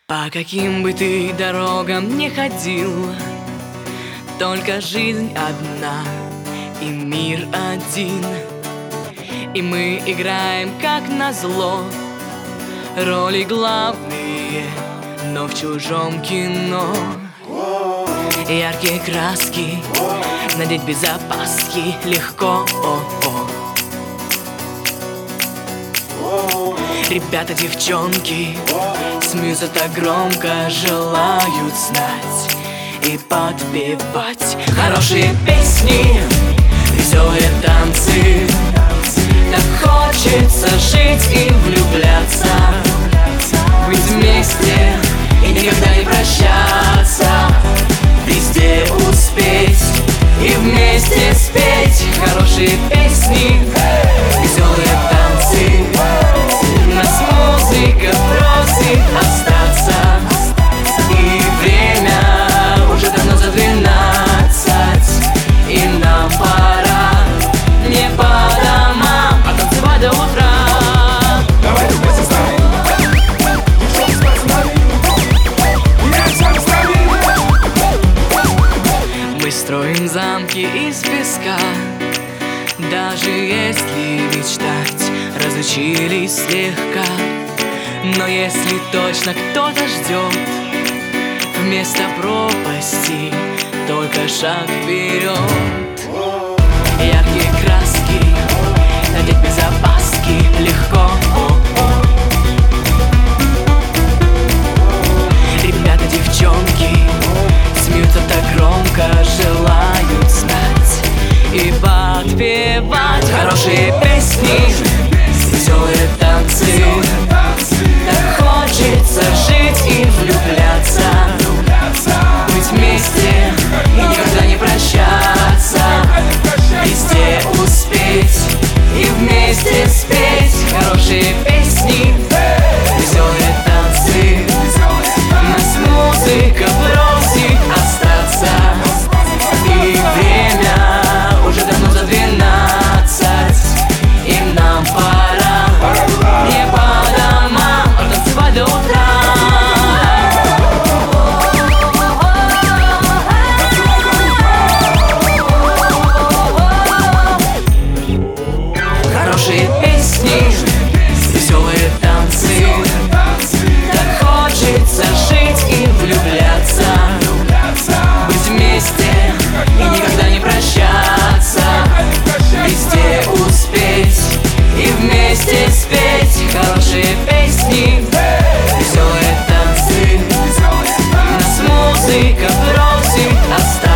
По каким бы ты дорогам не ходил, только жизнь одна и мир один. И мы играем, как назло, роли главные, но в чужом кино. Яркие краски, надеть без опаски легко. Ребята, девчонки смеются так громко, желают знать и подпевать хорошие песни, веселые танцы. Так хочется жить и влюбляться, быть вместе и никогда не прощаться, везде успеть и вместе спеть хорошие песни, веселые танцы. Нас музыка просит остаться, и время уже давно за 12, и нам пора не по домам, а танцевать до утра. Давайте вместе с нами. Мы строим замки из песка, даже если мечтать разучились слегка. Но если точно кто-то ждет, вместо пропасти только шаг вперед. Яркие краски, надеть без опаски легко. Ребята, девчонки смеются так громко, желают знать и подпевать хорошие песни, веселые танцы. Так хочется жить и влюбляться, быть вместе и никогда не прощаться, везде успеть и вместе спеть хорошие песни, веселые танцы. Нас музыка просит остаться, и время уже давно за 12, и нам пора не по домам, а танцевать до утра. Хорошие песни, веселые танцы. Так хочется жить и влюбляться, быть вместе и никогда не прощаться, везде успеть и вместе спеть хорошие песни, веселые танцы. Нас музыка просит остаться.